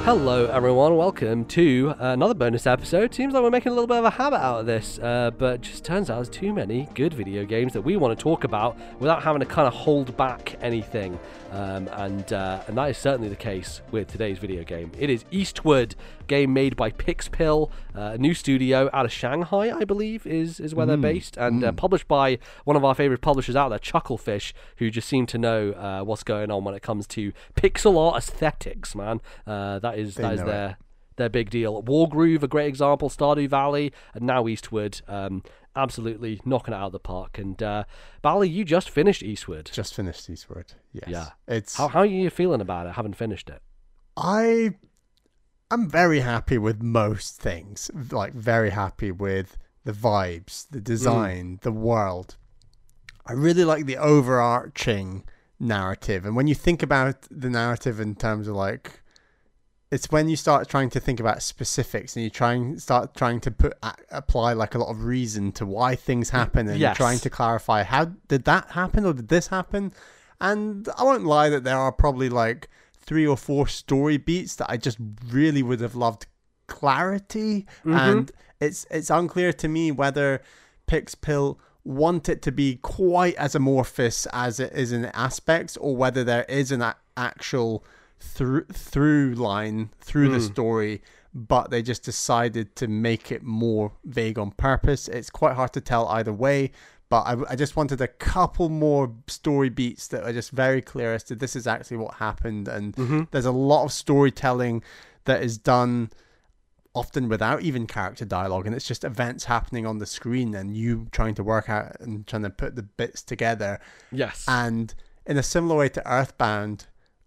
Hello everyone, welcome to another bonus episode. Seems like we're making a little bit of a habit out of this, but just turns out there's too many good video games that we want to talk about without having to kind of hold back anything, and that is certainly the case with today's video game. It is Eastward, game made by Pixpill, a new studio out of Shanghai, I believe, is where they're based, and published by one of our favorite publishers out there, Chucklefish, who just seem to know what's going on when it comes to pixel art aesthetics, man. That is their big deal. Wargroove, a great example, Stardew Valley, and now Eastward, absolutely knocking it out of the park. And Bally, you just finished Eastward. Just finished Eastward, yes. Yeah. It's how are you feeling about it, having finished it? I'm very happy with most things. Like, very happy with the vibes, the design, the world. I really like the overarching narrative. And when you think about the narrative in terms of like, it's when you start trying to think about specifics and you start trying to apply like a lot of reason to why things happen, and you're trying to clarify, how did that happen or did this happen? And I won't lie that there are probably like 3 or 4 story beats that I just really would have loved clarity. And it's unclear to me whether Pixpill want it to be quite as amorphous as it is in aspects, or whether there is an actual through line through the story, but they just decided to make it more vague on purpose. It's quite hard to tell either way, but I just wanted a couple more story beats that are just very clear as to this is actually what happened. And there's a lot of storytelling that is done often without even character dialogue, and it's just events happening on the screen and you trying to work out and trying to put the bits together. Yes. And in a similar way to Earthbound,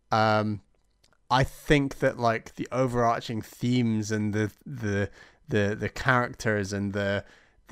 I think that like the overarching themes and the characters and the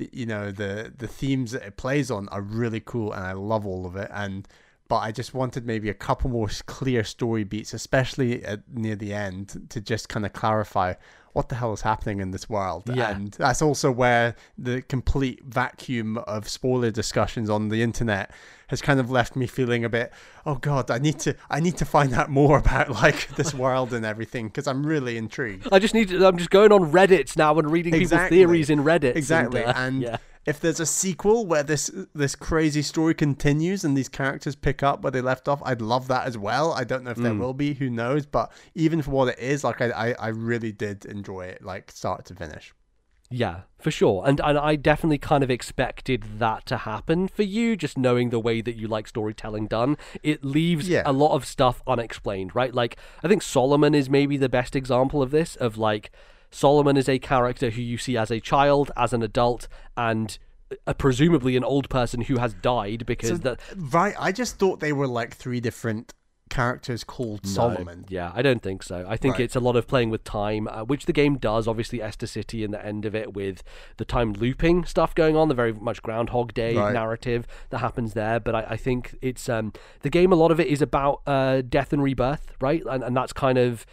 themes that it plays on are really cool, and I love all of it. But I just wanted maybe a couple more clear story beats, especially near the end, to just kind of clarify what the hell is happening in this world. Yeah. And that's also where the complete vacuum of spoiler discussions on the internet has kind of left me feeling a bit, oh god, I need to find out more about like this world and everything, because I'm really intrigued. I'm just going on Reddit now and reading people's theories in Reddit. Exactly. And if there's a sequel where this crazy story continues and these characters pick up where they left off, I'd love that as well. I don't know if there will be, who knows, but even for what it is, like I really did enjoy it, like start to finish. Yeah, for sure. And I definitely kind of expected that to happen for you, just knowing the way that you like storytelling done. It leaves a lot of stuff unexplained, right? Like, I think Solomon is maybe the best example of this, of like, Solomon is a character who you see as a child, as an adult, and presumably an old person who has died because Right, I just thought they were like 3 different characters called Solomon. Yeah, I don't think so. I think it's a lot of playing with time, which the game does. Obviously, Esther City and the end of it with the time looping stuff going on, the very much Groundhog Day narrative that happens there. But I think it's the game. A lot of it is about death and rebirth, right? And that's kind of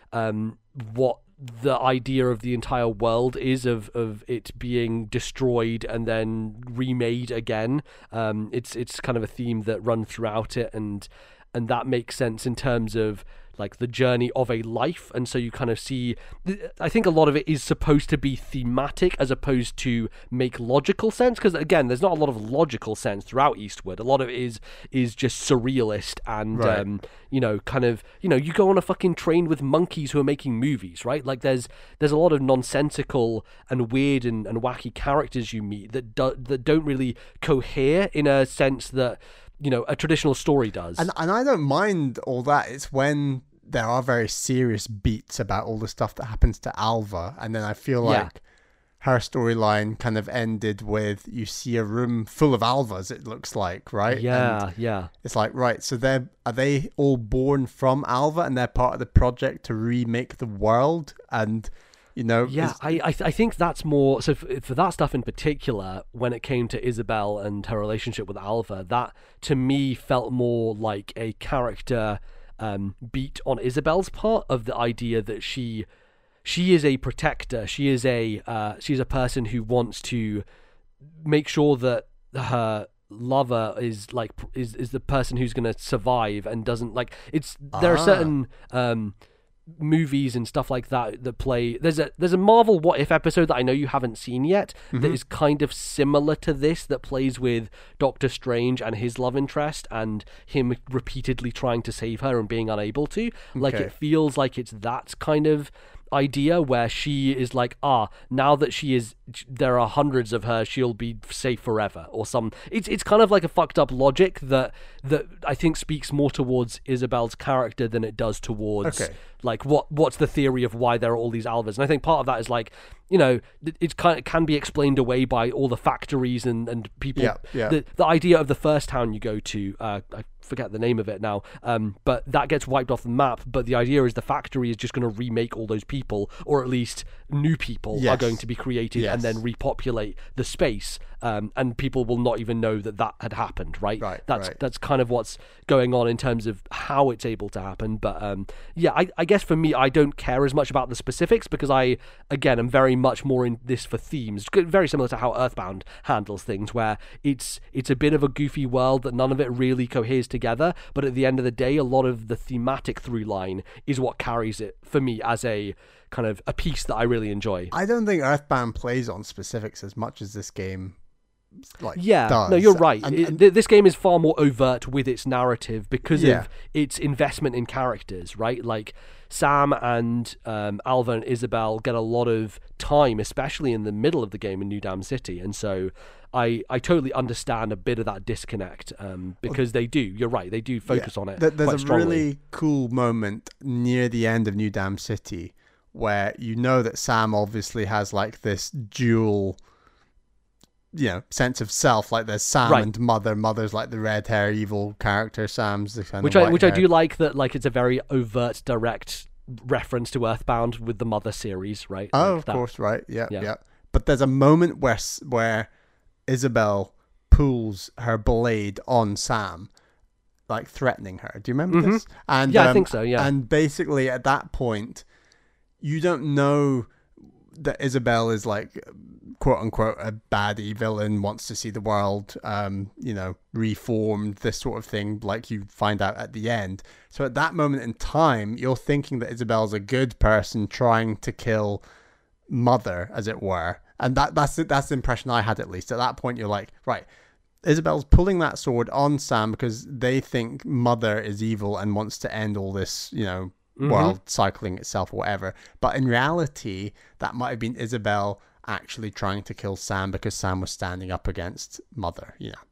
what the idea of the entire world is, of it being destroyed and then remade again. It's kind of a theme that runs throughout it, and that makes sense in terms of like the journey of a life. And so you kind of see, I think a lot of it is supposed to be thematic as opposed to make logical sense, because again, there's not a lot of logical sense throughout Eastward. A lot of it is just surrealist and kind of, you go on a fucking train with monkeys who are making movies, right? Like there's a lot of nonsensical and weird and wacky characters you meet that don't really cohere in a sense that a traditional story does. And I don't mind all that. It's when there are very serious beats about all the stuff that happens to Alva, and then I feel like her storyline kind of ended with, you see a room full of Alvas, it looks like, right? Yeah. It's like, right, so are they all born from Alva and they're part of the project to remake the world? And I think that's more so for that stuff in particular. When it came to Isabel and her relationship with Alva, that to me felt more like a character beat on Isabel's part, of the idea that she is a protector. She's a person who wants to make sure that her lover is the person who's going to survive and doesn't like. There are certain movies and stuff like that play. There's a Marvel What If episode that I know you haven't seen yet that is kind of similar to this, that plays with Doctor Strange and his love interest and him repeatedly trying to save her and being unable to. Like, it feels like it's that kind of idea where she is like, now that there are hundreds of her, she'll be safe forever, or some. It's kind of like a fucked up logic that I think speaks more towards Isabel's character than it does towards like what's the theory of why there are all these Alvas. And I think part of that is like, you know, it can be explained away by all the factories and people. The idea of the first town you go to, I forget the name of it now, but that gets wiped off the map. But the idea is the factory is just going to remake all those people, or at least new people are going to be created and then repopulate the space. And people will not even know that had happened, right? That's kind of what's going on in terms of how it's able to happen. But I guess for me, I don't care as much about the specifics, because I, again, am very much more in this for themes. Very similar to how Earthbound handles things, where it's a bit of a goofy world that none of it really coheres together. But at the end of the day, a lot of the thematic through line is what carries it for me as a kind of a piece that I really enjoy. I don't think Earthbound plays on specifics as much as this game does. No, you're right. This game is far more overt with its narrative because of its investment in characters, right? Like Sam and Alva and Isabel get a lot of time, especially in the middle of the game in New Dam City, and so I totally understand a bit of that disconnect, because they do. You're right. They do focus on it. There's a really cool moment near the end of New Dam City where you know that Sam obviously has like this dual, sense of self. Like there's Sam and Mother. Mother's like the red hair evil character. Sam's the kind of which I do like that. Like it's a very overt, direct reference to Earthbound with the Mother series, right? Oh, like of course, right. Yeah. But there's a moment where Isabel pulls her blade on Sam, like threatening her. Do you remember this? And I think so. Yeah. And basically, at that point, you don't know that Isabel is like, quote unquote, a baddie villain, wants to see the world, reformed, this sort of thing, like you find out at the end. So at that moment in time, you're thinking that Isabel's a good person trying to kill Mother, as it were. And that's the impression I had, at least. At that point, you're like, right, Isabel's pulling that sword on Sam because they think Mother is evil and wants to end all this, world cycling itself or whatever. But in reality, that might have been Isabel actually trying to kill Sam because Sam was standing up against Mother,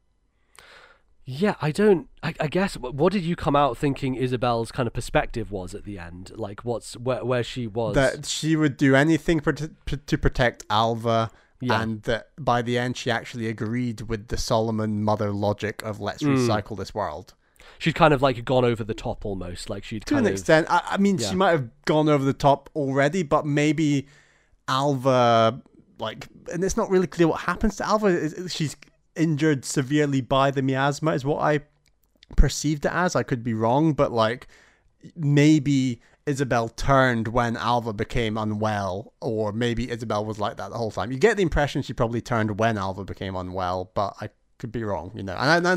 Yeah, I guess, what did you come out thinking Isabel's kind of perspective was at the end? Like, where she was? That she would do anything to protect Alva, and that by the end she actually agreed with the Solomon Mother logic of let's recycle this world. She'd kind of like gone over the top almost, like she'd to an extent. I mean, she might have gone over the top already, but maybe Alva, like, and it's not really clear what happens to Alva. She's injured severely by the miasma is what I perceived it as. I could be wrong, but like maybe Isabel turned when Alva became unwell, or maybe Isabel was like that the whole time. You get the impression she probably turned when Alva became unwell, but I could be wrong, And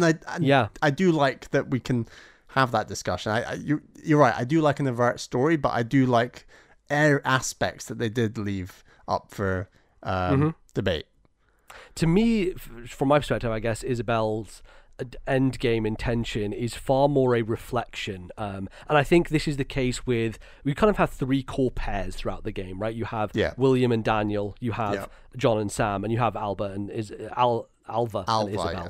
I do like that we can have that discussion. You're right. I do like an overt story, but I do like aspects that they did leave up for debate. To me, from my perspective, I guess Isabel's end game intention is far more a reflection, and I think this is the case with, we kind of have three core pairs throughout the game, right? You have William and Daniel, you have John and Sam, and you have Alva and Alva and Isabel.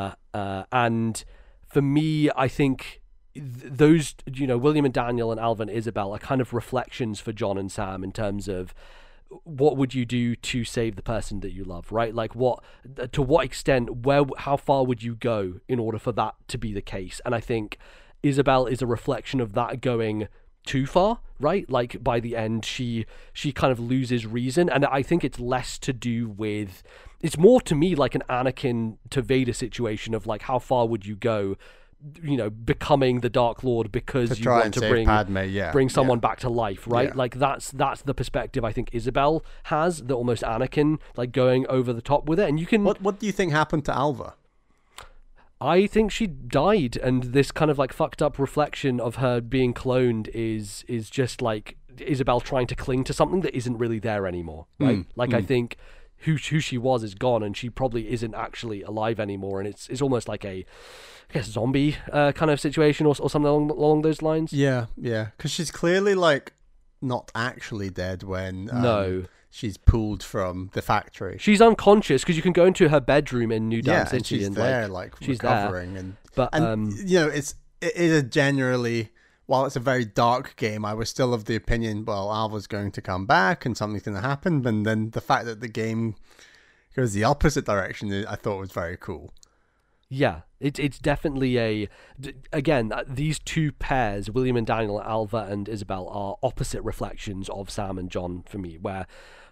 And for me, I think those, William and Daniel and Alva and Isabel are kind of reflections for John and Sam in terms of what would you do to save the person that you love, right? Like to what extent, how far would you go in order for that to be the case? And I think Isabel is a reflection of that going too far, right? Like by the end, she kind of loses reason. And I think it's less to do with, it's more to me like an Anakin to Vader situation of like, how far would you go, becoming the Dark Lord because you want to bring someone back to life, right? Yeah. Like that's the perspective I think Isabel has, that almost Anakin, like going over the top with it. And you can... What do you think happened to Alva? I think she died, and this kind of like fucked up reflection of her being cloned is just like Isabel trying to cling to something that isn't really there anymore, right? I think who she was is gone, and she probably isn't actually alive anymore, and it's almost like a, I guess, zombie kind of situation or something along those lines. Yeah, because she's clearly like not actually dead when no. She's pulled from the factory. She's unconscious because you can go into her bedroom in New Dam City and she's there, like she's recovering, there. and you know, it is a generally, while it's a very dark game, I was still of the opinion, well, Alva's going to come back and something's going to happen, and then the fact that the game goes the opposite direction, I thought was very cool. Yeah, it's definitely again, these two pairs, William and Daniel, Alva and Isabel, are opposite reflections of Sam and John for me, where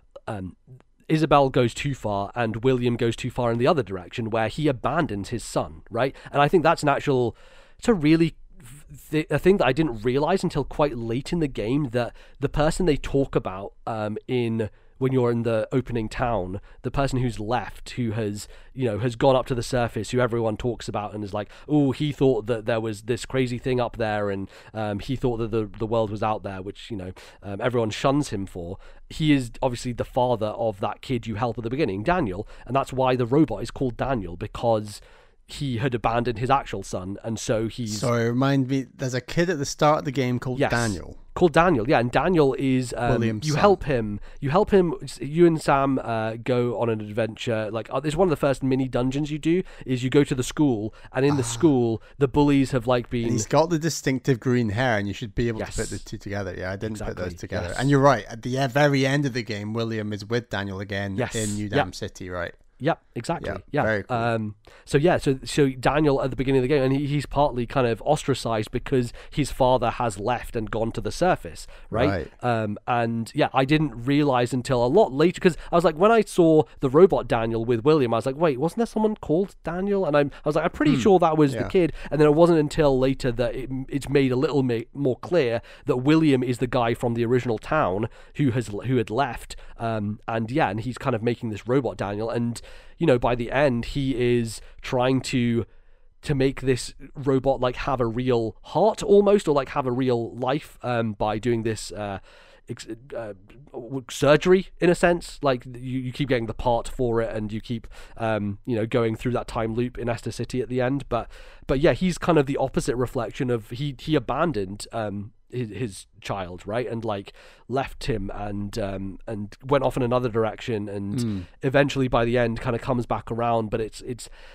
Isabel goes too far and William goes too far in the other direction, where he abandons his son, right? And I think that's it's a really a thing that I didn't realize until quite late in the game, that the person they talk about when you're in the opening town, the person who's left, who has gone up to the surface, who everyone talks about and is like, oh, he thought that there was this crazy thing up there, and he thought that the world was out there, which everyone shuns him for. He is obviously the father of that kid you help at the beginning, Daniel, and that's why the robot is called Daniel, because he had abandoned his actual son, and so he's... Sorry, remind me, there's a kid at the start of the game called Daniel. Called Daniel, yeah, and Daniel is... William's you son. help him, you and Sam go on an adventure, like, it's one of the first mini dungeons you do, is you go to the school, and in the school, the bullies have, like, been... And he's got the distinctive green hair, and you should be able to put the two together. Yeah, I didn't put those together. Yes. And you're right, at the very end of the game, William is with Daniel again in New Dam City, right? Yep, exactly. Yeah, very cool. So Daniel at the beginning of the game, and he's partly kind of ostracized because his father has left and gone to the surface, right? And yeah, I didn't realize until a lot later, because I was like, when I saw the robot Daniel with William, I was like, wait, wasn't there someone called Daniel? And I was like, I'm pretty sure that was the kid. And then it wasn't until later that it's made a little more clear that William is the guy from the original town who had left. And he's kind of making this robot Daniel, and by the end, he is trying to make this robot like have a real heart almost, or like have a real life by doing this surgery in a sense. Like you keep getting the part for it, and you keep going through that time loop in Esther City at the end. But yeah, he's kind of the opposite reflection of he abandoned his child, right, and like left him and went off in another direction, and eventually by the end kind of comes back around. But it's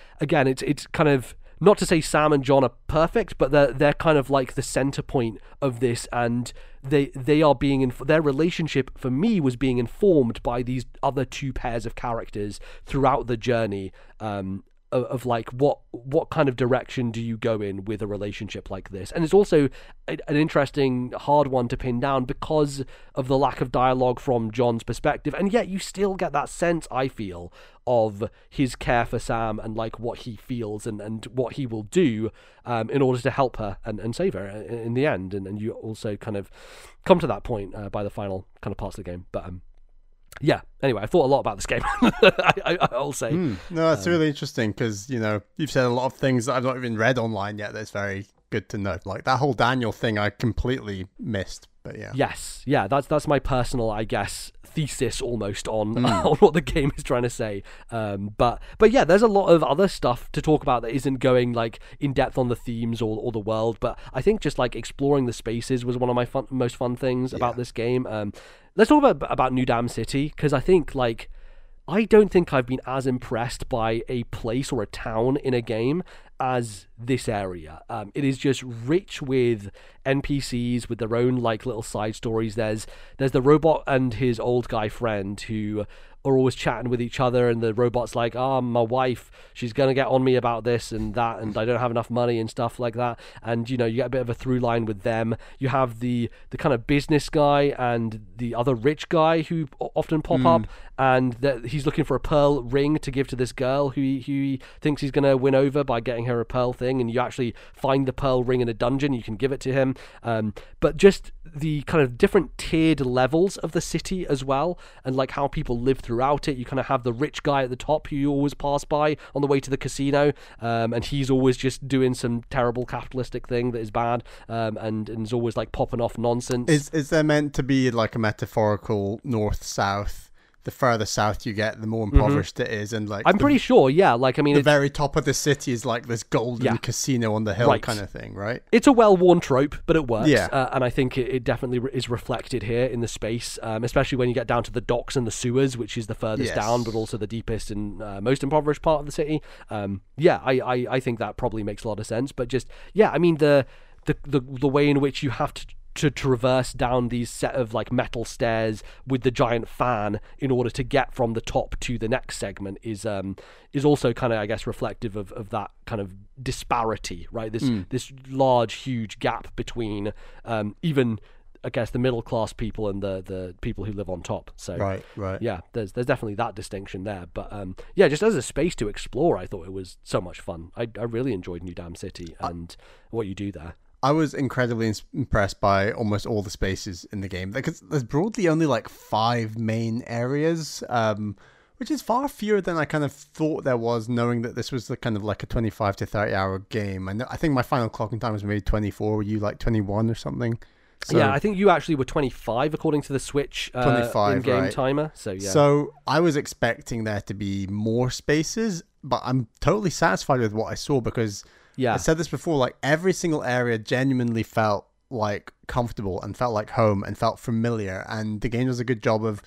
kind of, not to say Sam and John are perfect, but they're kind of like the center point of this, and they are being their relationship for me was being informed by these other two pairs of characters throughout the journey. Of like what kind of direction do you go in with a relationship like this. And it's also an interesting hard one to pin down because of the lack of dialogue from John's perspective, and yet you still get that sense, I feel, of his care for Sam and like what he feels and what he will do in order to help her and save her in the end, and you also kind of come to that point by the final kind of parts of the game. But yeah, anyway, I thought a lot about this game. I'll say. No, that's really interesting, because you've said a lot of things that I've not even read online yet. That's very good to know. Like that whole Daniel thing, I completely missed. But yeah. Yes, yeah, that's my personal, I guess, thesis almost on what the game is trying to say. But yeah, there's a lot of other stuff to talk about that isn't going like in depth on the themes or the world. But I think just like exploring the spaces was one of my most fun things about this game. Let's talk about New Dam City, because I think like I don't think I've been as impressed by a place or a town in a game as this area. It is just rich with NPCs with their own like little side stories. There's the robot and his old guy friend who are always chatting with each other, and the robot's like, my wife, she's gonna get on me about this and that, and I don't have enough money and stuff like that. And you get a bit of a through line with them. You have the kind of business guy and the other rich guy who often pop up, and he's looking for a pearl ring to give to this girl who he thinks he's gonna win over by getting her a pearl thing, and you actually find the pearl ring in a dungeon. You can give it to him. But just the kind of different tiered levels of the city as well, and like how people live through throughout it. You kind of have the rich guy at the top who you always pass by on the way to the casino, and he's always just doing some terrible capitalistic thing that is bad, and is always like popping off nonsense. Is there meant to be like a metaphorical north-south? The further south you get, the more impoverished it is, and like I'm pretty sure, yeah. Like I mean, the very top of the city is like this golden casino on the hill kind of thing, right? It's a well-worn trope, but it works. Yeah. And I think it definitely is reflected here in the space, especially when you get down to the docks and the sewers, which is the furthest down, but also the deepest and most impoverished part of the city. I think that probably makes a lot of sense. But just I mean the way in which you have to traverse down these set of like metal stairs with the giant fan in order to get from the top to the next segment is also kind of, I guess, reflective of that kind of disparity, right? This large, huge gap between even, I guess, the middle class people and the people who live on top. So right. Yeah, there's definitely that distinction there. But just as a space to explore, I thought it was so much fun. I really enjoyed New Dam City and what you do there. I was incredibly impressed by almost all the spaces in the game, because there's broadly only like 5 main areas, which is far fewer than I kind of thought there was, knowing that this was the kind of like a 25 to 30 hour game. And I think my final clocking time was maybe 24. Were you like 21 or something? So, yeah, I think you actually were 25 according to the Switch 25 in-game timer. So yeah. So I was expecting there to be more spaces, but I'm totally satisfied with what I saw, because I said this before, like every single area genuinely felt like comfortable and felt like home and felt familiar, and the game does a good job of,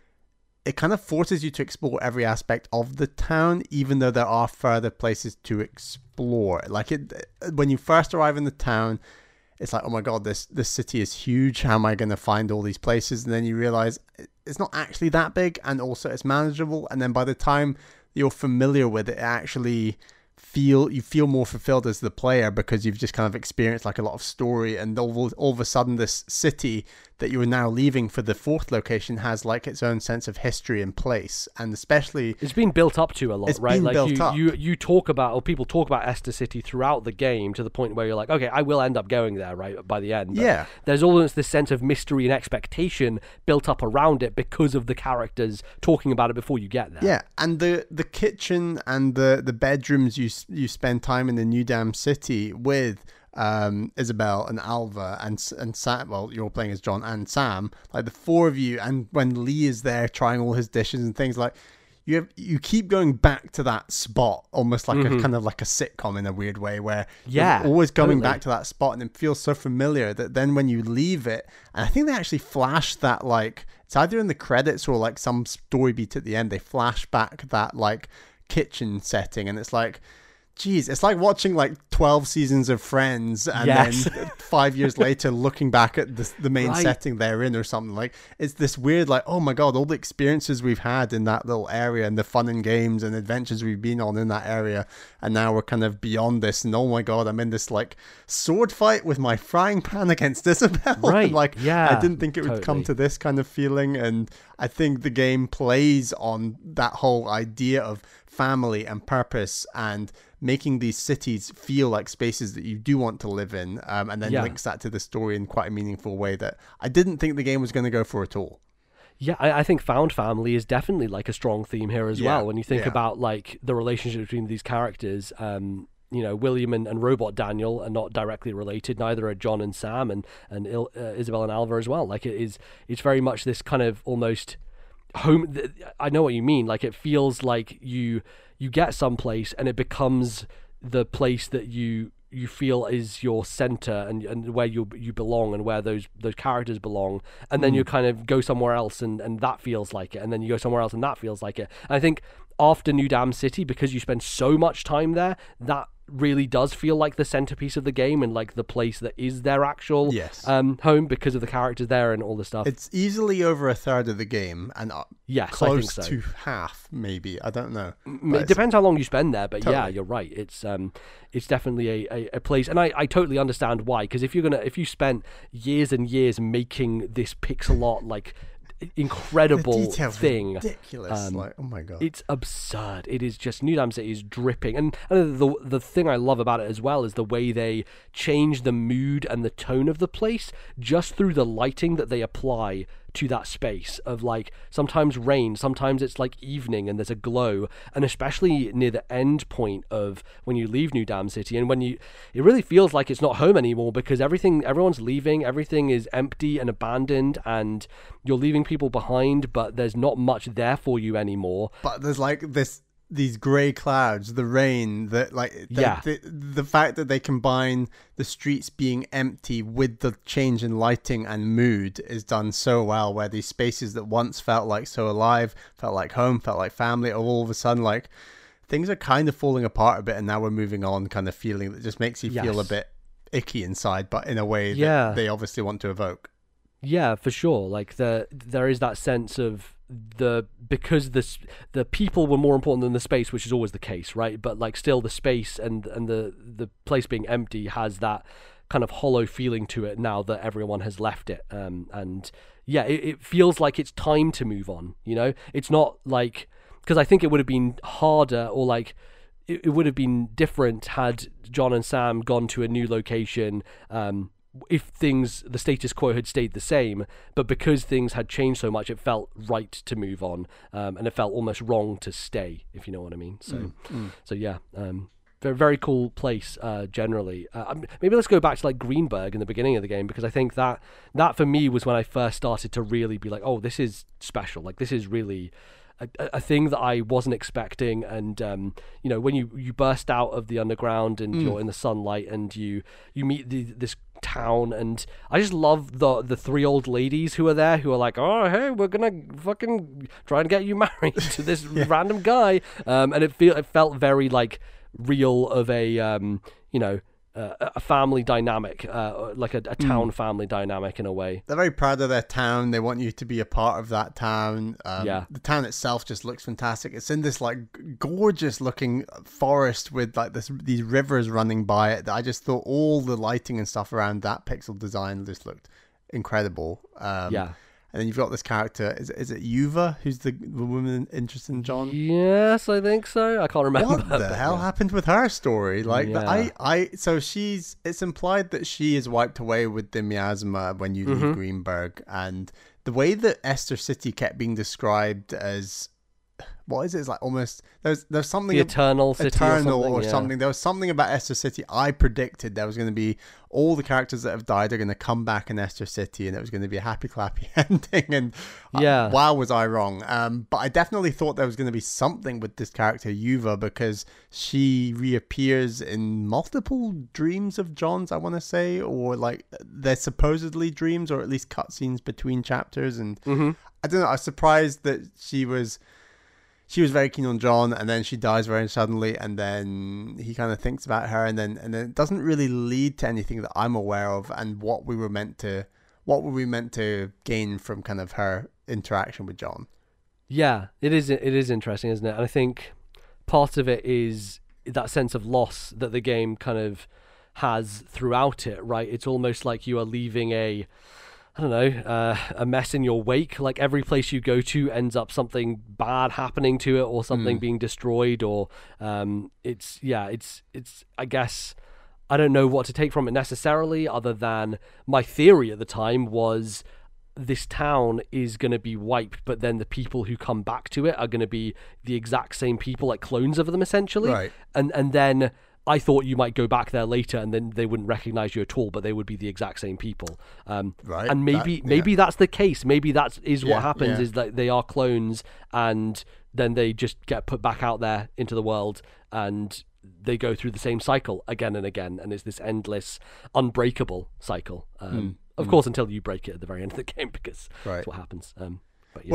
it kind of forces you to explore every aspect of the town, even though there are further places to explore. Like when you first arrive in the town, it's like, oh my god, this city is huge, how am I going to find all these places? And then you realize it's not actually that big, and also it's manageable, and then by the time you're familiar with it, actually you feel more fulfilled as the player, because you've just kind of experienced like a lot of story, and all of a sudden this city that you are now leaving for the 4th location has like its own sense of history and place, and especially it's been built up to a lot, right? Like you talk about, or people talk about Esther City throughout the game to the point where you're like, okay, I will end up going there, right, by the end. But there's always this sense of mystery and expectation built up around it because of the characters talking about it before you get there. Yeah, and the kitchen and the bedrooms you spend time in the New Dam City with Isabel and Alva and Sam. Well, you're playing as John and Sam, like the 4 of you, and when Lee is there trying all his dishes and things, like you keep going back to that spot, almost like a kind of like a sitcom in a weird way, where you're always going back to that spot, and it feels so familiar that then when you leave it, and I think they actually flash that, like it's either in the credits or like some story beat at the end, they flash back that like kitchen setting, and it's like, geez, it's like watching like 12 seasons of Friends, and then 5 years later looking back at the main setting they're in or something. Like it's this weird, like, oh my god, all the experiences we've had in that little area and the fun and games and adventures we've been on in that area, and now we're kind of beyond this, and oh my god, I'm in this like sword fight with my frying pan against Isabel. Right. And, like, I didn't think it would come to this kind of feeling, and I think the game plays on that whole idea of family and purpose and making these cities feel like spaces that you do want to live in, and then links that to the story in quite a meaningful way that I didn't think the game was going to go for at all. Yeah, I think found family is definitely like a strong theme here as well. When you think about like the relationship between these characters, William and Robot Daniel are not directly related. Neither are John and Sam, and Isabel and Alva as well. Like it's very much this kind of almost home. I know what you mean. Like it feels like you get someplace and it becomes the place that you feel is your center and where you belong and where those characters belong, and then you kind of go somewhere else and that feels like it, and then you go somewhere else and that feels like it. And I think after New Dam City, because you spend so much time there, that really does feel like the centerpiece of the game and like the place that is their actual home, because of the characters there and all the stuff. It's easily over a third of the game, and close to half, maybe. I don't know. It depends how long you spend there, but totally. You're right. It's definitely a place, and I totally understand why. Because if you spent years and years making this pixel art like incredible thing, ridiculous, like, oh my god, it's absurd. It is just, New Dam City is dripping, and the thing I love about it as well is the way they change the mood and the tone of the place just through the lighting that they apply to that space of like sometimes rain, sometimes it's like evening and there's a glow, and especially near the end point of when you leave New Dam City and it really feels like it's not home anymore because everyone's leaving, everything is empty and abandoned, and you're leaving people behind, but there's not much there for you anymore. But there's like these grey clouds, the rain, the fact that they combine the streets being empty with the change in lighting and mood is done so well, where these spaces that once felt like so alive, felt like home, felt like family, all of a sudden like things are kind of falling apart a bit, and now we're moving on kind of feeling that just makes you feel a bit icky inside, but in a way that they obviously want to evoke. Yeah, for sure. Like there is that sense of because the people were more important than the space, which is always the case, right? But like still the space and the place being empty has that kind of hollow feeling to it now that everyone has left it. And yeah, it feels like it's time to move on, you know? It's not like, because I think it would have been harder, or like it would have been different had John and Sam gone to a new location, if the status quo had stayed the same, but because things had changed so much, it felt right to move on, and it felt almost wrong to stay, if you know what I mean. So yeah, very, very cool place generally. Maybe let's go back to like Greenberg in the beginning of the game, because I think that for me was when I first started to really be like, oh, this is special. Like this is really a thing that I wasn't expecting. And you know, when you burst out of the underground and you're in the sunlight and you meet this town, and I just love the three old ladies who are there, who are like, oh hey, we're gonna fucking try and get you married to this random guy, and it felt very like real of a you know, a family dynamic, like a town family dynamic in a way. They're very proud of their town. They want you to be a part of that town. The town itself just looks fantastic. It's in this like gorgeous looking forest with like these rivers running by it. I just thought all the lighting and stuff around that pixel design just looked incredible. And then you've got this character, is it Yuva, who's the woman interested in John? Yes, I think so. I can't remember. What the hell happened with her story? Like, so it's implied that she is wiped away with the miasma when you leave Greenberg, and the way that Esther City kept being described as, what is it? It's like almost there's something the Eternal City or something. There was something about Esther City. I predicted there was going to be all the characters that have died are going to come back in Esther City, and it was going to be a happy clappy ending. And wow, was I wrong? But I definitely thought there was going to be something with this character Yuva, because she reappears in multiple dreams of John's, I want to say, or like they're supposedly dreams, or at least cutscenes between chapters. And I don't know. I was surprised that she was very keen on John, and then she dies very suddenly, and then he kind of thinks about her, and then it doesn't really lead to anything that I'm aware of, and what were we meant to gain from kind of her interaction with John. Yeah, it is interesting, isn't it? And I think part of it is that sense of loss that the game kind of has throughout it, right? It's almost like you are leaving a mess in your wake. Like every place you go to ends up something bad happening to it, or something being destroyed, or it's I guess I don't know what to take from it necessarily, other than my theory at the time was this town is going to be wiped, but then the people who come back to it are going to be the exact same people, like clones of them essentially, right? And then I thought you might go back there later and then they wouldn't recognize you at all, but they would be the exact same people. Right. And maybe that's the case. Maybe that is what happens, is that they are clones, and then they just get put back out there into the world, and they go through the same cycle again and again. And it's this endless, unbreakable cycle. Of course, until you break it at the very end of the game, because that's what happens. But,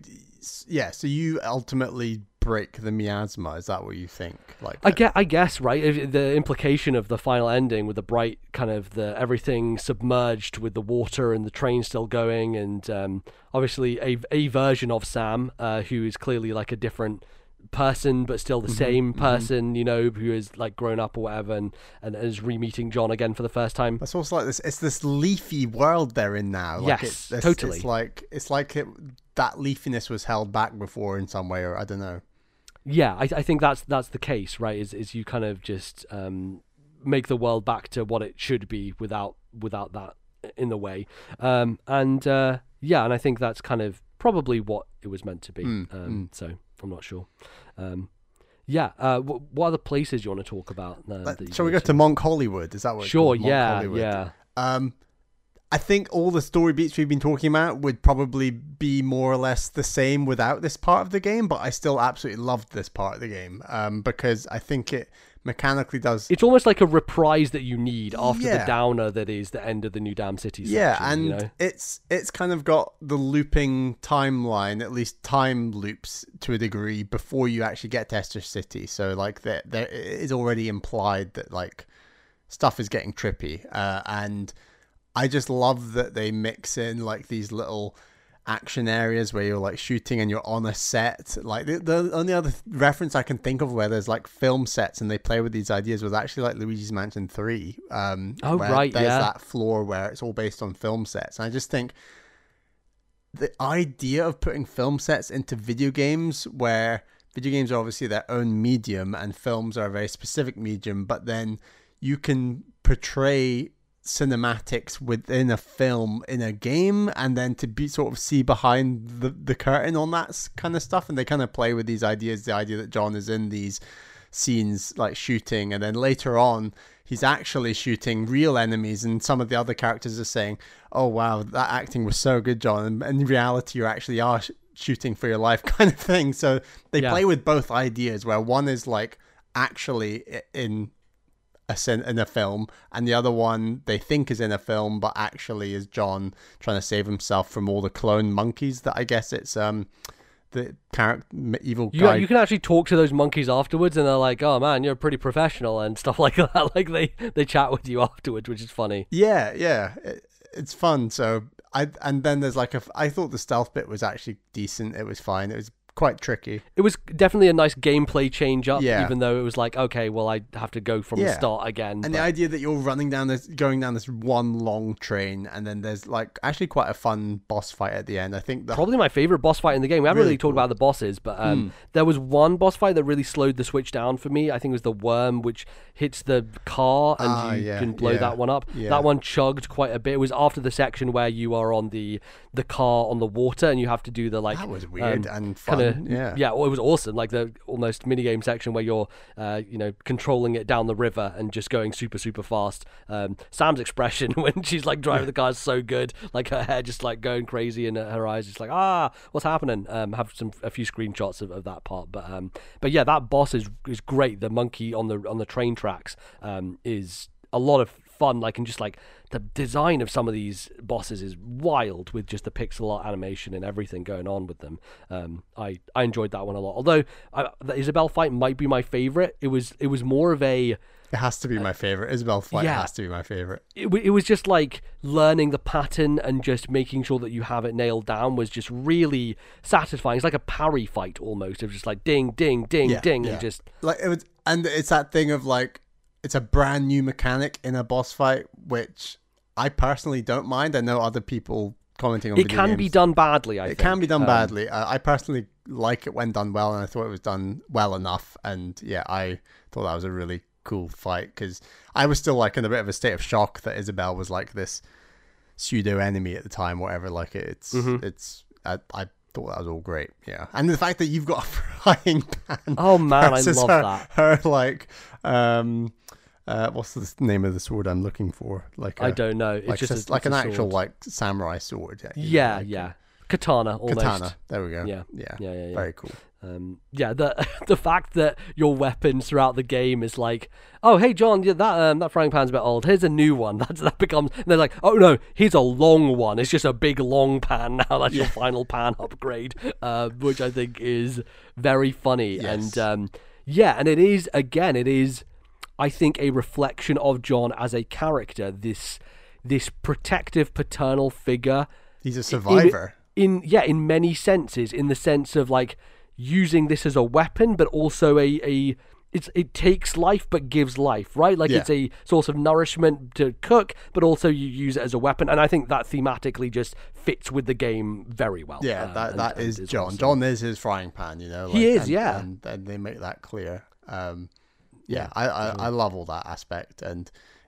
so you ultimately break the miasma. Is that what you think? Like, I guess, right? The implication of the final ending with the bright kind of everything submerged with the water and the train still going, and obviously a version of Sam who is clearly like a different person, but still the same person, you know, who is like grown up or whatever, and is re-meeting John again for the first time. It's also like this. It's this leafy world they're in now. Like yes, totally. It's like that leafiness was held back before in some way, or I don't know. Yeah, I think that's the case, right? Is you kind of just make the world back to what it should be without that in the way. And I think that's kind of probably what it was meant to be. So I'm not sure. What other places you want to talk about? Shall we go to Monk Hollywood? Is that what? Sure. It's called? Yeah. I think all the story beats we've been talking about would probably be more or less the same without this part of the game, but I still absolutely loved this part of the game because I think it mechanically does. It's almost like a reprise that you need after the downer that is the end of the New Dam City section. Yeah, and it's kind of got the looping timeline, at least time loops to a degree before you actually get to Escher City. So like there it is already implied that like stuff is getting trippy, and I just love that they mix in like these little action areas where you're like shooting and you're on a set. Like the only other reference I can think of where there's like film sets and they play with these ideas was actually like Luigi's Mansion 3. There's that floor where it's all based on film sets. And I just think the idea of putting film sets into video games, where video games are obviously their own medium and films are a very specific medium, but then you can portray cinematics within a film in a game and then to be sort of see behind the curtain on that kind of stuff, and they kind of play with these ideas, the idea that John is in these scenes like shooting, and then later on he's actually shooting real enemies, and some of the other characters are saying, oh wow, that acting was so good, John, and in reality you actually are shooting for your life kind of thing. So they play with both ideas, where one is like actually in a film, and the other one they think is in a film but actually is John trying to save himself from all the clone monkeys that I guess it's the character evil guy. You can actually talk to those monkeys afterwards and they're like, oh man, you're pretty professional and stuff like that. Like they chat with you afterwards, which is funny. It's fun. So and then there's like I thought the stealth bit was actually decent. It was fine. It was quite tricky. It was definitely a nice gameplay change up, even though it was like, okay, well, I have to go from the start again. And the idea that you're going down this one long train, and then there's like actually quite a fun boss fight at the end. I think probably my favorite boss fight in the game. We haven't really talked about the bosses, but there was one boss fight that really slowed the switch down for me. I think it was the worm, which hits the car and you can blow that one up. That one chugged quite a bit. It was after the section where you are on the car on the water and you have to do the like. That was weird and fun. Well, it was awesome. Like the almost minigame section where you're, controlling it down the river and just going super, super fast. Sam's expression when she's like driving the car is so good. Like her hair just like going crazy and her eyes just like, what's happening? Have a few screenshots of that part. But yeah, that boss is great. The monkey on the train tracks is a lot of fun. Like, and just like the design of some of these bosses is wild with just the pixel art animation and everything going on with them. I enjoyed that one a lot. Although the Isabelle fight might be my favorite. It was more of a. It has to be my favorite. Isabelle fight has to be my favorite. It was just like learning the pattern and just making sure that you have it nailed down was just really satisfying. It's like a parry fight almost. It was just like ding, ding, ding, ding, and just like it was. And it's that thing of like, it's a brand new mechanic in a boss fight, which I personally don't mind. I know other people commenting on it can be done badly. I think it can be done badly. I personally like it when done well, and I thought it was done well enough. And I thought that was a really cool fight, because I was still like in a bit of a state of shock that Isabelle was like this pseudo enemy at the time, whatever. Like it's I thought that was all great. And the fact that you've got a frying pan. Oh man, I love that. Her like what's the name of the sword I'm looking for? Like I don't know. It's like just like an actual like samurai sword. Katana almost. Katana. There we go. Yeah. Very cool. The fact that your weapons throughout the game is like, oh hey John, that frying pan's a bit old. Here's a new one. That becomes. And they're like, oh no, here's a long one. It's just a big long pan now. That's your final pan upgrade, which I think is very funny. Yes. And and it is. I think a reflection of John as a character. This protective paternal figure. He's a survivor. In many senses, in the sense of like using this as a weapon, but also it takes life but gives life, right? Like it's a source of nourishment to cook, but also you use it as a weapon, and I think that thematically just fits with the game very well. That is John. Awesome. John is his frying pan, he is, and they make that clear. I love all that aspect, and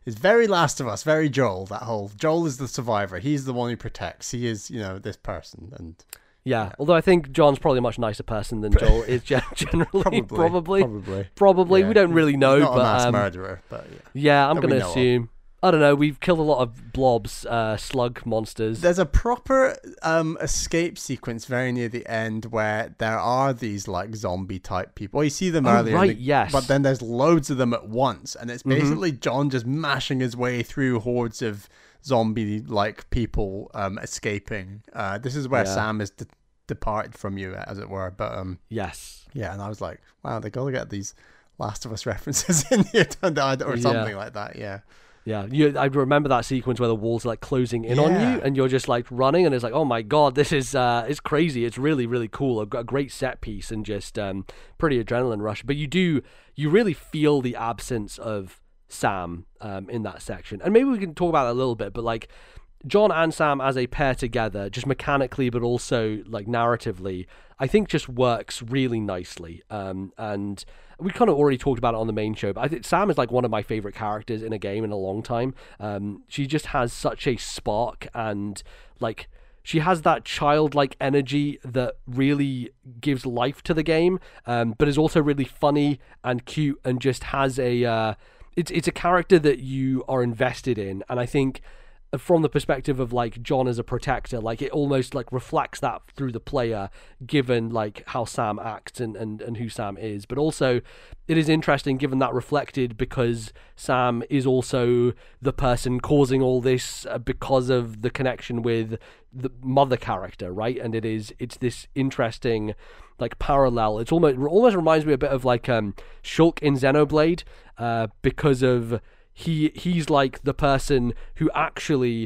is very Last of Us, very Joel. That whole Joel is the survivor. He's the one who protects. He is, this person. And yeah, although I think John's probably a much nicer person than Joel is generally. Probably. Yeah. We don't really know. He's not but a mass murderer, but I'm going to assume. I don't know. We've killed a lot of blobs, slug monsters. There's a proper escape sequence very near the end where there are these like zombie type people. Well, you see them earlier, right? Yes. But then there's loads of them at once, and it's basically John just mashing his way through hordes of zombie-like people escaping. This is where Sam is departed from you, as it were. But yes, yeah. And I was like, wow, they gotta get these Last of Us references in here, or something like that. Yeah. Yeah, I remember that sequence where the walls are like closing in on you, and you're just like running, and it's like, oh my god, this is it's crazy. It's really, really cool. A great set piece and just pretty adrenaline rush. But you really feel the absence of Sam in that section, and maybe we can talk about that a little bit. But like John and Sam as a pair together, just mechanically, but also like narratively, I think just works really nicely. And we kind of already talked about it on the main show, but I think Sam is like one of my favorite characters in a game in a long time. She just has such a spark, and like she has that childlike energy that really gives life to the game, but is also really funny and cute, and just has a it's a character that you are invested in. And I think from the perspective of like John as a protector, like it almost like reflects that through the player, given like how Sam acts and who Sam is. But also it is interesting given that reflected, because Sam is also the person causing all this because of the connection with the mother character, right? And it's this interesting like parallel. It's almost reminds me a bit of like Shulk in Xenoblade, because of he's like the person who actually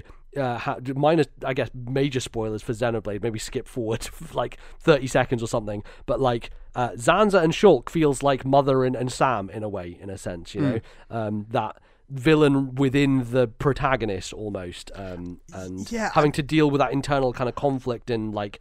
minus, I guess, major spoilers for Xenoblade, maybe skip forward like 30 seconds or something, but like Zanza and Shulk feels like Mother and Sam in a way, in a sense, you know, that villain within the protagonist almost, and having to deal with that internal kind of conflict, and like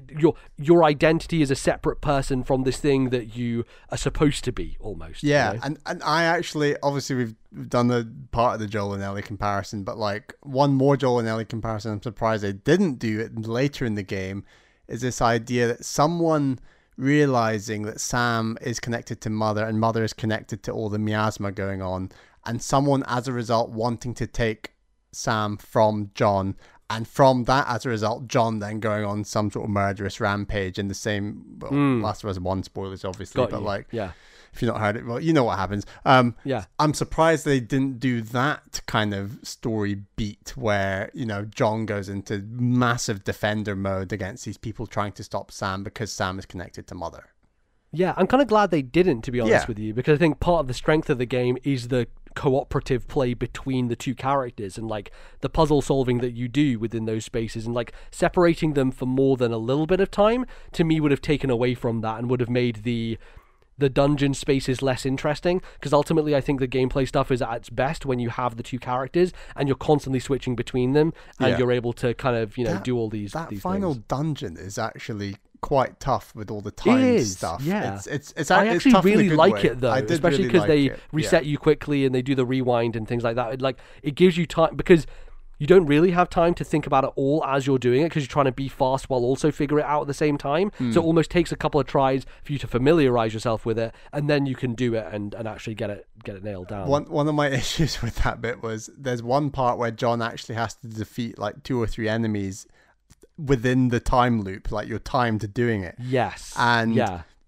your identity is a separate person from this thing that you are supposed to be almost. Yeah, you know? and I actually, obviously we've done the part of the Joel and Ellie comparison, but like one more Joel and Ellie comparison I'm surprised they didn't do it later in the game is this idea that someone realizing that Sam is connected to Mother and Mother is connected to all the miasma going on, and someone as a result wanting to take Sam from John, and from that as a result John then going on some sort of murderous rampage in the same Last of Us 1 spoilers obviously, but like if you've not heard it, well, you know what happens. I'm surprised they didn't do that kind of story beat where, you know, John goes into massive defender mode against these people trying to stop Sam because Sam is connected to Mother. Yeah, I'm kind of glad they didn't, to be honest with you, because I think part of the strength of the game is the cooperative play between the two characters, and like the puzzle solving that you do within those spaces, and like separating them for more than a little bit of time to me would have taken away from that and would have made the dungeon spaces less interesting, because ultimately I think the gameplay stuff is at its best when you have the two characters and you're constantly switching between them, and you're able to kind of, you know, do all these that these final things. Dungeon is actually quite tough with all the time stuff. Yeah, it's I actually tough really like way. it though, especially because they reset you quickly and they do the rewind and things like that. It gives you time, because you don't really have time to think about it all as you're doing it, because you're trying to be fast while also figure it out at the same time. So it almost takes a couple of tries for you to familiarize yourself with it, and then you can do it and actually get it nailed down. One of my issues with that bit was there's one part where John actually has to defeat like 2 or 3 enemies within the time loop, like you're timed doing it. Yes. And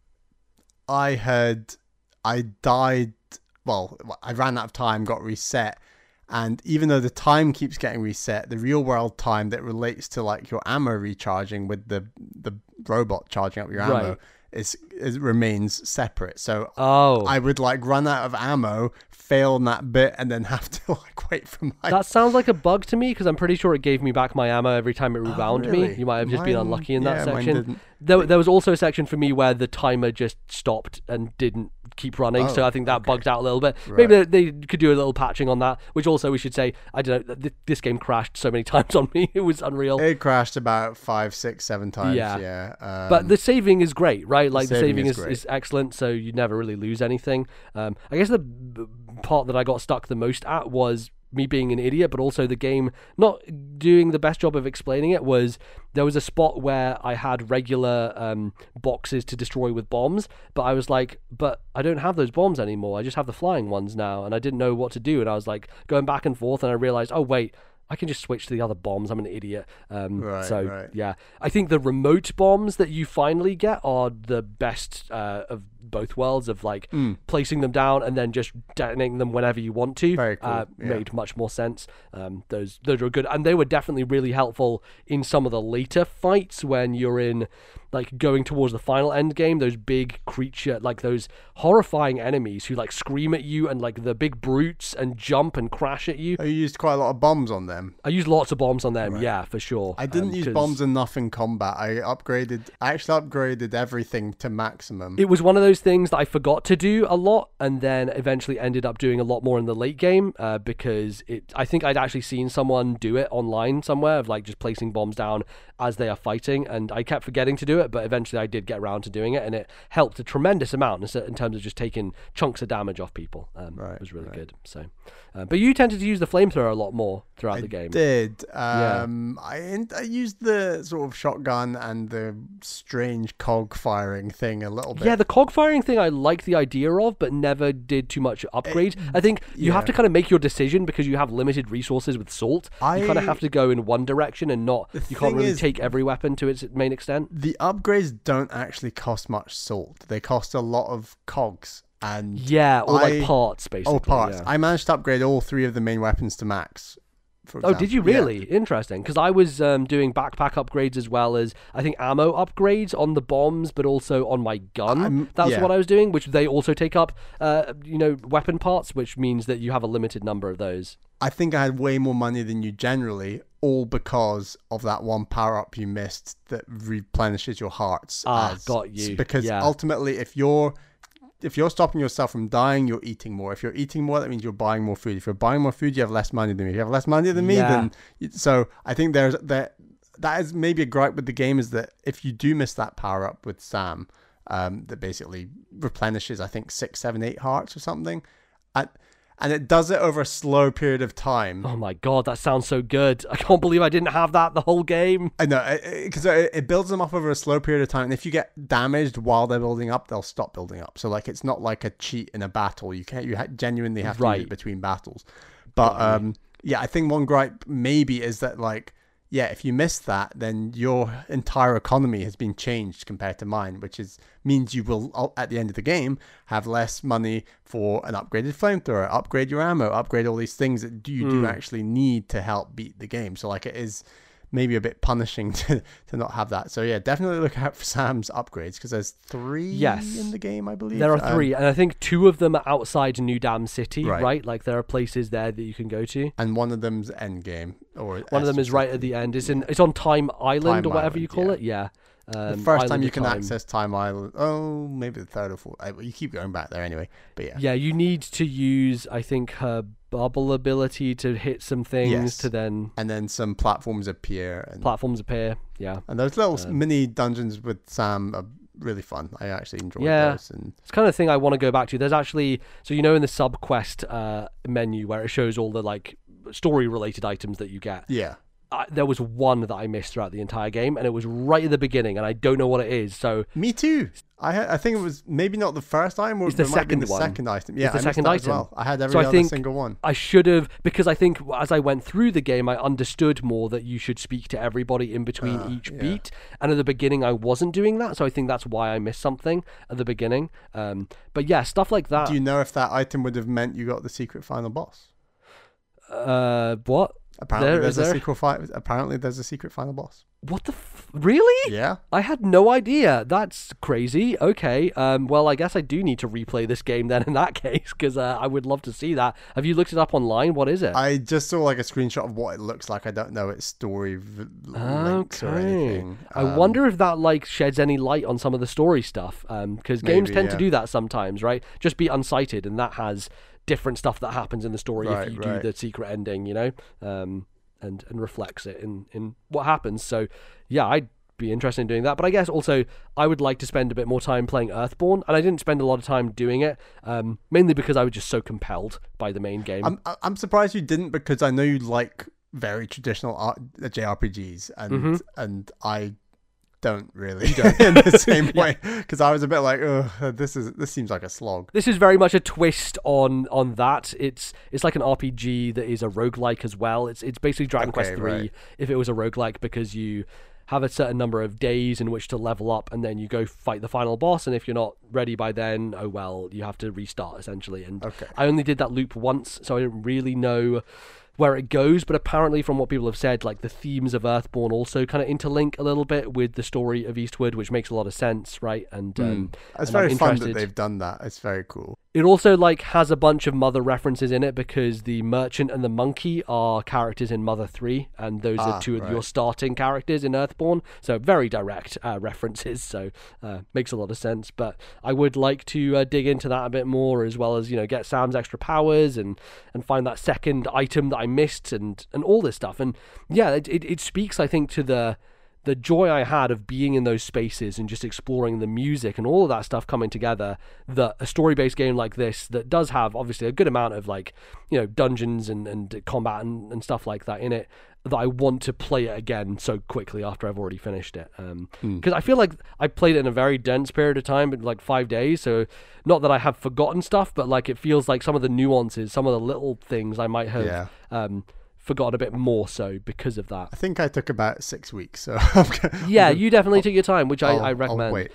I died, well, I ran out of time, got reset. And even though the time keeps getting reset, the real world time that relates to like your ammo recharging with the robot charging up your ammo remains separate. So I would like run out of ammo, fail on that bit, and then have to like wait for my... That sounds like a bug to me, because I'm pretty sure it gave me back my ammo every time it rebound me. You might have just been unlucky in that section. There was also a section for me where the timer just stopped and didn't keep running, so I think that bugged out a little bit. Right. Maybe they could do a little patching on that, which also we should say, I don't know, this game crashed so many times on me, it was unreal. It crashed about 5, 6, 7 times. But the saving is great, right? Like the saving is excellent, so you never really lose anything. I guess the part that I got stuck the most at was me being an idiot, but also the game not doing the best job of explaining it. Was there was a spot where I had regular boxes to destroy with bombs, but I was like, but I don't have those bombs anymore. I just have the flying ones now, and I didn't know what to do. And I was like going back and forth, and I realized, oh wait, I can just switch to the other bombs. I'm an idiot. Yeah, I think the remote bombs that you finally get are the best of both worlds, of like placing them down and then just detonating them whenever you want to. Very cool. Made much more sense. Those are good, and they were definitely really helpful in some of the later fights when you're in like going towards the final end game. Those big creature, like those horrifying enemies who like scream at you, and like the big brutes and jump and crash at you. Oh, you used quite a lot of bombs on them. I used lots of bombs on them, right. Yeah, for sure. I didn't use bombs enough in combat. I actually upgraded everything to maximum. It was one of those things that I forgot to do a lot, and then eventually ended up doing a lot more in the late game, because I think I'd actually seen someone do it online somewhere, of like just placing bombs down as they are fighting, and I kept forgetting to do it, but eventually I did get around to doing it, and it helped a tremendous amount in terms of just taking chunks of damage off people. It was really good. So, but you tended to use the flamethrower a lot more throughout the game. I did. I used the sort of shotgun and the strange cog firing thing a little bit. Yeah, the cog firing thing I like the idea of, but never did too much upgrade. I think you have to kind of make your decision because you have limited resources with Salt. You kind of have to go in one direction and not. You can't really take every weapon to its main extent. The upgrades don't actually cost much Salt. They cost a lot of cogs. And like parts, basically. Oh, parts. Yeah. I managed to upgrade all 3 of the main weapons to max. Oh, did you really? Yeah. Interesting. Because I was doing backpack upgrades as well as, I think, ammo upgrades on the bombs, but also on my gun. That's what I was doing, which they also take up, weapon parts, which means that you have a limited number of those. I think I had way more money than you generally, all because of that one power-up you missed that replenishes your hearts. Got you. Because ultimately, if you're stopping yourself from dying, you're eating more. If you're eating more, that means you're buying more food. If you're buying more food, you have less money than me. If you have less money than me, then... So I think that is maybe a gripe with the game, is that if you do miss that power-up with Sam, that basically replenishes, I think, 6, 7, 8 hearts or something, and it does it over a slow period of time. Oh my god, that sounds so good. I can't believe I didn't have that the whole game. I know, because it builds them up over a slow period of time, and if you get damaged while they're building up, they'll stop building up. So like, it's not like a cheat in a battle. You genuinely have to use it between battles. But I think one gripe maybe is that like, if you miss that, then your entire economy has been changed compared to mine, which means you will, at the end of the game, have less money for an upgraded flamethrower, upgrade your ammo, upgrade all these things that you do actually need to help beat the game. So like, it is maybe a bit punishing to not have that. So yeah, definitely look out for Sam's upgrades, because there's 3 in the game, I believe. There are 3, and I think 2 of them are outside New Dam City, right? Like there are places there that you can go to. And one of them's end game, or one of them is right at the end. It's on Time Island or whatever you call it. Yeah. The first time you can access Time Island. Oh, maybe the 3rd or 4th. You keep going back there anyway. But yeah, you need to use, I think, her bubble ability to hit some things to then... And then some platforms appear. Yeah. And those little mini dungeons with Sam are really fun. I actually enjoyed those. And it's kind of thing I want to go back to. There's actually... So in the sub-quest menu where it shows all the like story-related items that you get. Yeah. There was one that I missed throughout the entire game, and it was right at the beginning, and I don't know what it is. So me too. I think it was maybe not the first item, or it's the second one. Second item. Yeah, it's the second item. As well. I had every other single one. I should have, because I think as I went through the game, I understood more that you should speak to everybody in between each beat. And at the beginning, I wasn't doing that, so I think that's why I missed something at the beginning. But yeah, stuff like that. Do you know if that item would have meant you got the secret final boss? What? Apparently there's a secret final boss. What the really? Yeah. I had no idea. That's crazy. Okay. Well, I guess I do need to replay this game then in that case, because I would love to see that. Have you looked it up online? What is it? I just saw like a screenshot of what it looks like. I don't know its story links or anything. I wonder if that like sheds any light on some of the story stuff, because games tend to do that sometimes, right? Just be unsighted, and that has different stuff that happens in the story if you do the secret ending, and reflects it in what happens. So yeah, I'd be interested in doing that. But I guess also I would like to spend a bit more time playing Earthborn, and I didn't spend a lot of time doing it, mainly because I was just so compelled by the main game. I'm surprised you didn't, because I know you like very traditional JRPGs, and I don't really in the same way, because I was a bit like, oh, this seems like a slog. This is very much a twist on that. It's like an RPG that is a roguelike as well. It's basically Dragon Quest 3 if it was a roguelike, because you have a certain number of days in which to level up, and then you go fight the final boss, and if you're not ready by then, oh well, you have to restart essentially. And I only did that loop once, so I didn't really know where it goes, but apparently from what people have said, like the themes of Earthborn also kind of interlink a little bit with the story of Eastward, which makes a lot of sense, right? And it's very fun that they've done that. It's very cool. It also like has a bunch of Mother references in it, because the merchant and the monkey are characters in Mother 3, and those are two of your starting characters in Earthborn. So very direct references, so makes a lot of sense. But I would like to dig into that a bit more, as well as, get Sam's extra powers and find that second item that I missed and all this stuff. And yeah, it speaks, I think, to the joy I had of being in those spaces and just exploring the music and all of that stuff coming together, that a story-based game like this, that does have obviously a good amount of dungeons and combat and stuff like that in it, that I want to play it again so quickly after I've already finished it. Because I feel like I played it in a very dense period of time, but like 5 days, so not that I have forgotten stuff, but like it feels like some of the nuances, some of the little things I might have forgot a bit more so because of that. I think I took about 6 weeks. So you definitely took your time, which I recommend.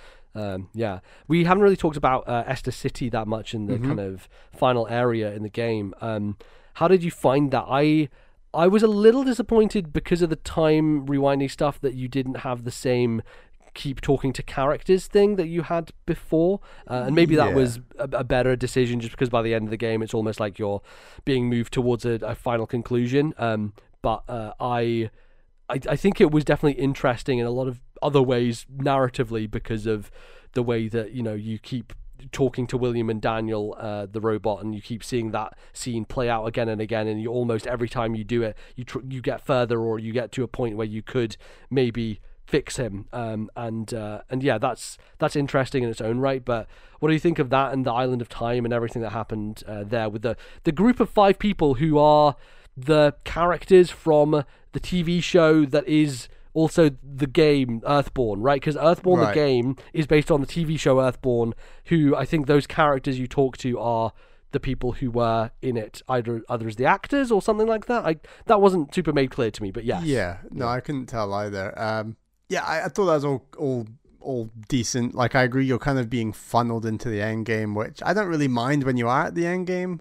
We haven't really talked about Esther City that much in the kind of final area in the game. How did you find that? I was a little disappointed because of the time rewinding stuff, that you didn't have the same keep talking to characters thing that you had before, and maybe that was a better decision, just because by the end of the game it's almost like you're being moved towards a final conclusion. But I think it was definitely interesting in a lot of other ways narratively, because of the way that you keep talking to William and Daniel, the robot, and you keep seeing that scene play out again and again, and you almost every time you do it, you get further, or you get to a point where you could maybe fix him, and yeah, that's interesting in its own right. But what do you think of that and the Island of Time and everything that happened there with the group of 5 people who are the characters from the TV show that is also the game Earthborn, right? Because Earthborn, the game, is based on the TV show Earthborn, who I think those characters you talk to are the people who were in it, either as the actors or something like that. That wasn't super made clear to me, but yes. I couldn't tell either. I thought that was all decent. Like, I agree, you're kind of being funneled into the end game, which I don't really mind when you are at the end game.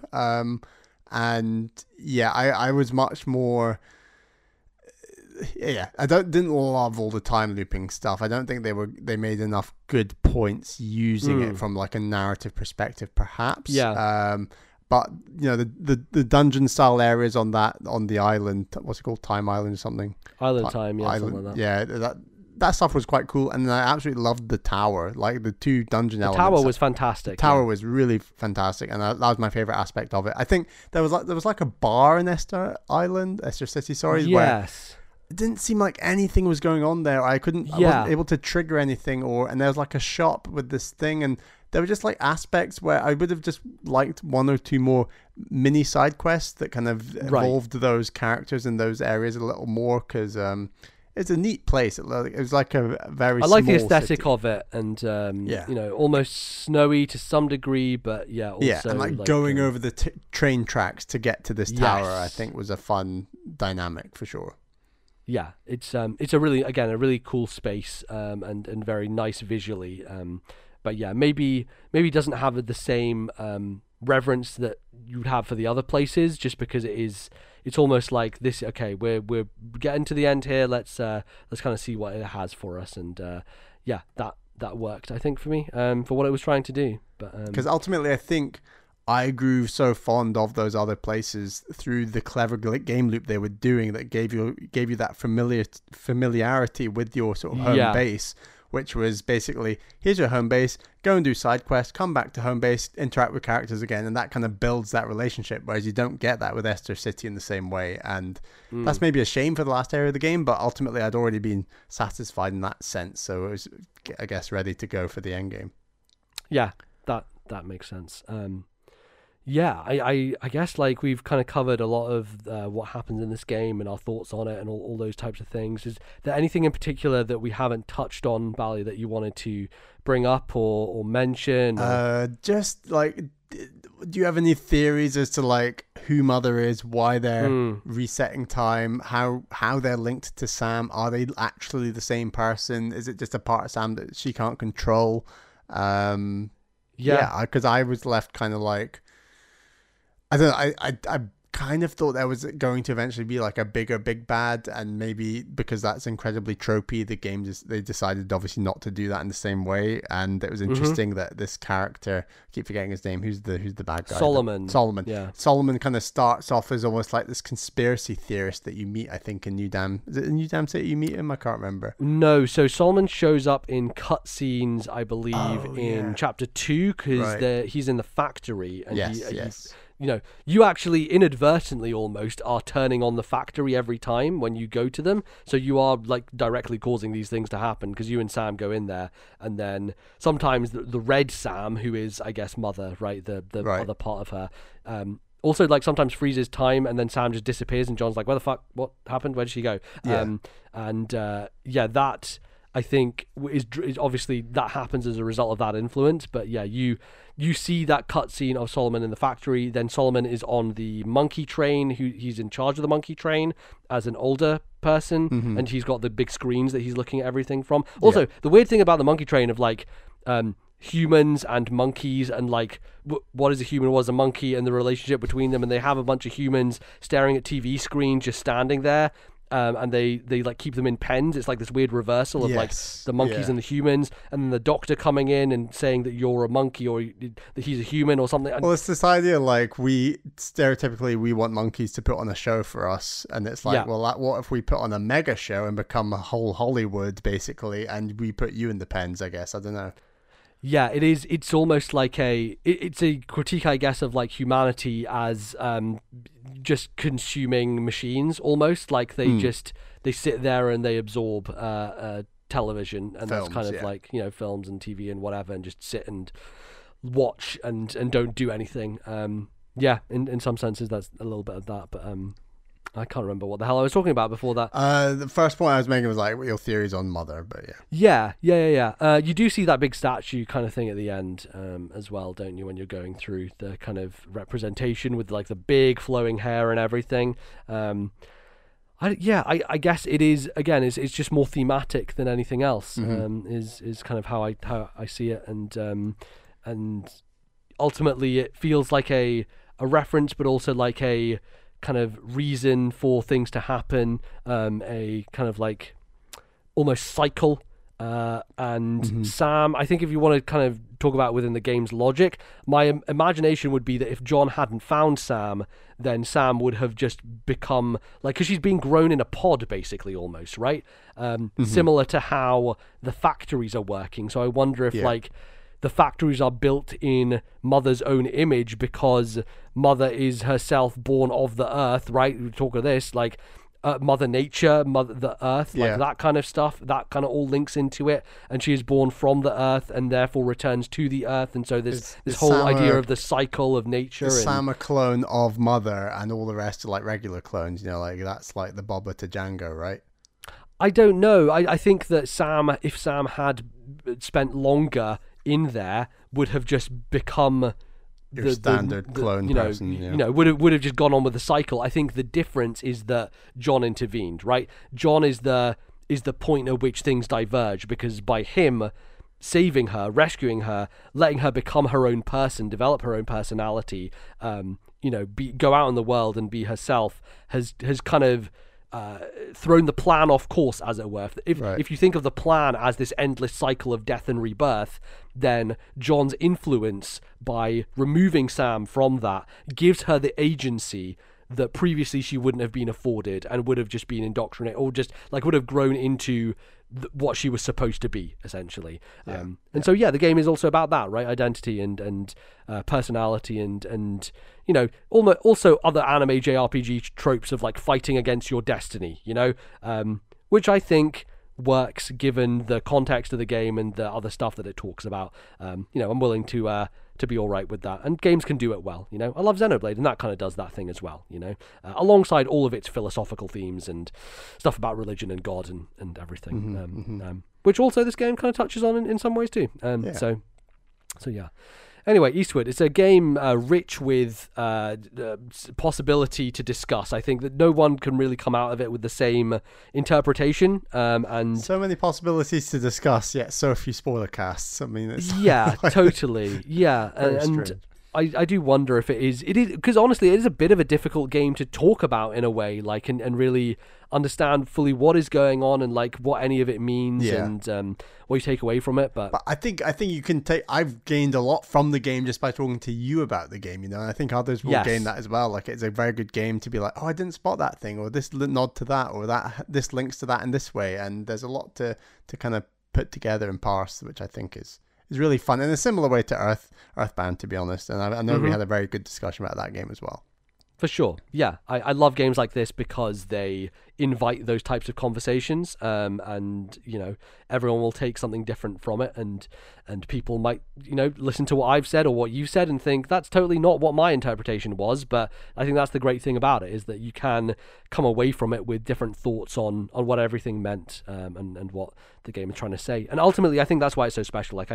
I was much more. I didn't love all the time looping stuff. I don't think they made enough good points using it from like a narrative perspective, perhaps. But the dungeon style areas on the island, what's it called, Time Island or something? Island, something like that. Yeah, that stuff was quite cool, and I absolutely loved the tower, like the 2 dungeon elements. The tower was fantastic. The tower was really fantastic, and that was my favorite aspect of it. I think there was like a bar in Esther City, sorry. Yes. It didn't seem like anything was going on there. I wasn't able to trigger anything, and there was like a shop with this thing, and there were just like aspects where I would have just liked 1 or 2 more mini side quests that kind of evolved those characters in those areas a little more, because it's a neat place. It was like a very. I like the small aesthetic city. of it, and almost snowy to some degree, but also, and like going over the train tracks to get to this tower, I think was a fun dynamic for sure. Yeah, it's a really cool space, and very nice visually. But yeah, maybe it doesn't have the same reverence that you'd have for the other places, just because it's almost like this. Okay, we're getting to the end here. Let's kind of see what it has for us, and that worked, I think, for me, for what it was trying to do. But because ultimately, I think I grew so fond of those other places through the clever game loop they were doing, that gave you that familiarity with your sort of home base. which was basically, here's your home base, go and do side quests, come back to home base, interact with characters again, and that kind of builds that relationship, whereas you don't get that with Esther City in the same way. And that's maybe a shame for the last area of the game, but ultimately I'd already been satisfied in that sense, so it was, I guess, ready to go for the end game. Yeah, that makes sense. Yeah, I guess like we've kind of covered a lot of what happens in this game and our thoughts on it and all those types of things. Is there anything in particular that we haven't touched on, Bally, that you wanted to bring up or mention? Just like, do you have any theories as to like who Mother is, why they're resetting time, how they're linked to Sam? Are they actually the same person? Is it just a part of Sam that she can't control? Yeah, because I was left kind of like, I don't know, I kind of thought there was going to eventually be like a big bad, and maybe because that's incredibly tropey, the game they decided obviously not to do that in the same way. And it was interesting that this character, I keep forgetting his name, who's the bad guy? Solomon. Yeah. Solomon kind of starts off as almost like this conspiracy theorist that you meet, I think, in New Dam. Is it in New Dam City you meet him? I can't remember. No, so Solomon shows up in cutscenes, I believe, in chapter 2, because he's in the factory, and yes. You know, you actually inadvertently almost are turning on the factory every time when you go to them. So you are like directly causing these things to happen, because you and Sam go in there, and then sometimes the red Sam, who is, I guess, Mother, right? The other part of her, also like sometimes freezes time, and then Sam just disappears, and John's like, where the fuck? What happened? Where did she go? Yeah. That I think is obviously that happens as a result of that influence. But yeah, you see that cutscene of Solomon in the factory. Then Solomon is on the monkey train. He's in charge of the monkey train as an older person, and he's got the big screens that he's looking at everything from. Also, the weird thing about the monkey train of like humans and monkeys, and like what is a human, what is a monkey, and the relationship between them, and they have a bunch of humans staring at TV screens just standing there. And they like keep them in pens. It's like this weird reversal of like the monkeys and the humans, and then the doctor coming in and saying that you're a monkey or that he's a human or something. Well, it's this idea like we want monkeys to put on a show for us, and it's like, what if we put on a mega show and become a whole Hollywood basically, and we put you in the pens? I guess, I don't know. Yeah, it is. It's almost like it's a critique, I guess, of like humanity as just consuming machines, almost like they sit there and they absorb television, and films, that's kind of like, you know, films and TV and whatever, and just sit and watch and don't do anything. In some senses that's a little bit of that, but I can't remember what the hell I was talking about before that. The first point I was making was like your theories on Mother, but yeah. You do see that big statue kind of thing at the end as well, don't you, when you're going through the kind of representation with like the big flowing hair and everything. I guess it is, again, it's just more thematic than anything else. Is kind of how I see it, and ultimately it feels like a reference, but also like a kind of reason for things to happen, a kind of like almost cycle. And Sam, I think if you want to kind of talk about within the game's logic, my imagination would be that if John hadn't found Sam, then Sam would have just become like, because she's being grown in a pod basically, almost, right? Similar to how the factories are working. So I wonder if like the factories are built in Mother's own image, because Mother is herself born of the earth, right? We talk of this, like Mother Nature, the earth, like that kind of stuff, that kind of all links into it. And she is born from the earth and therefore returns to the earth. And so this whole idea of the cycle of nature. Is Sam a clone of Mother, and all the rest are like regular clones? You know, like that's like the Boba to Django, right? I don't know. I think that if Sam had spent longer in there, would have just become your standard clone person, would have just gone on with the cycle. I think the difference is that John intervened, right? John is the point at which things diverge, because by him saving her, rescuing her, letting her become her own person, develop her own personality, go out in the world and be herself, has kind of thrown the plan off course, as it were. If you think of the plan as this endless cycle of death and rebirth, then John's influence by removing Sam from that gives her the agency that previously she wouldn't have been afforded, and would have just been indoctrinated, or just like would have grown into what she was supposed to be, essentially. And so the game is also about that, right? Identity and personality and you know, also other anime JRPG tropes of like fighting against your destiny, you know, which I think works given the context of the game and the other stuff that it talks about. You know, I'm willing to be all right with that, and games can do it well. You know, I love Xenoblade, and that kind of does that thing as well. You know, alongside all of its philosophical themes and stuff about religion and God and everything, which also this game kind of touches on in some ways too. So yeah. Anyway, Eastward, it's a game rich with possibility to discuss. I think that no one can really come out of it with the same interpretation. And so many possibilities to discuss, yet so few spoiler casts. I mean, it's totally. Yeah, and I do wonder if it is because honestly, it is a bit of a difficult game to talk about in a way, like and really understand fully what is going on and like what any of it means and what you take away from it. But I think you can take. I've gained a lot from the game just by talking to you about the game. You know, I think others will gain that as well. Like, it's a very good game to be like, oh, I didn't spot that thing, or this nod to that, or that this links to that in this way. And there's a lot to kind of put together and parse, which I think is really fun in a similar way to Earthbound, to be honest. And I know we had a very good discussion about that game as well. For sure. Yeah. I love games like this because they invite those types of conversations, and you know, everyone will take something different from it, and people might, you know, listen to what I've said or what you said and think that's totally not what my interpretation was. But I think that's the great thing about it, is that you can come away from it with different thoughts on what everything meant, and what the game is trying to say. And ultimately, I think that's why it's so special. Like, I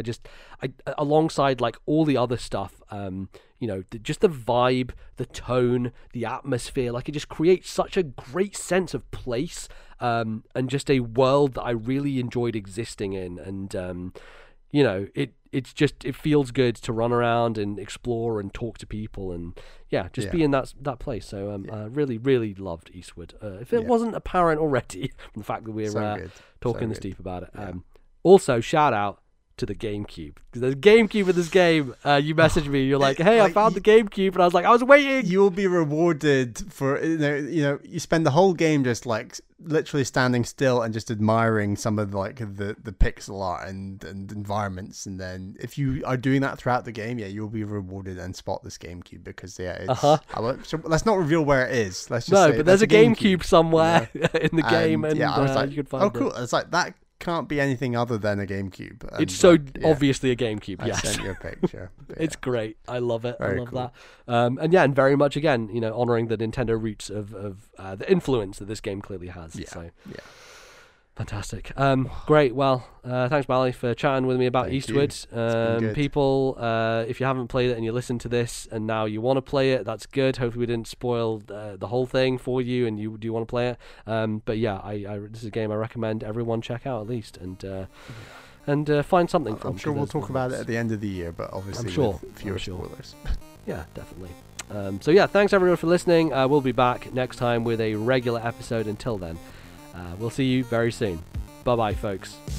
alongside like all the other stuff, you know, just the vibe, the tone, the atmosphere, like it just creates such a great sense of place, and just a world that I really enjoyed existing in. And you know, it feels good to run around and explore and talk to people and be in that place. So I really, really loved Eastward. If it wasn't apparent already from the fact that we're talking this deep about it. Also, shout out to the GameCube. There's a GameCube in this game. You messaged me. You're like, "Hey, I found the GameCube," and I was like, "I was waiting." You'll be rewarded for you know. You spend the whole game just like literally standing still and just admiring some of like the pixel art and environments, and then if you are doing that throughout the game, you'll be rewarded and spot this GameCube because it's. So let's not reveal where it is. Let's just say but there's a GameCube somewhere in the game, and I was like, you could find it. Oh, cool! It's like that can't be anything other than a GameCube. And it's so obviously a GameCube. I sent you a picture. It's great. I love it. Very I love cool. that. And very much again, you know, honoring the Nintendo roots of the influence that this game clearly has. So fantastic. Great. Well, thanks, Bally, for chatting with me about Eastward. People, if you haven't played it and you listen to this and now you want to play it, that's good. Hopefully we didn't spoil the whole thing for you and you do want to play it. But yeah, this is a game I recommend everyone check out at least, and find something from. I'm sure we'll talk about it at the end of the year, but obviously with fewer spoilers. Yeah, definitely. So yeah, thanks everyone for listening. We'll be back next time with a regular episode. Until then, we'll see you very soon. Bye-bye, folks.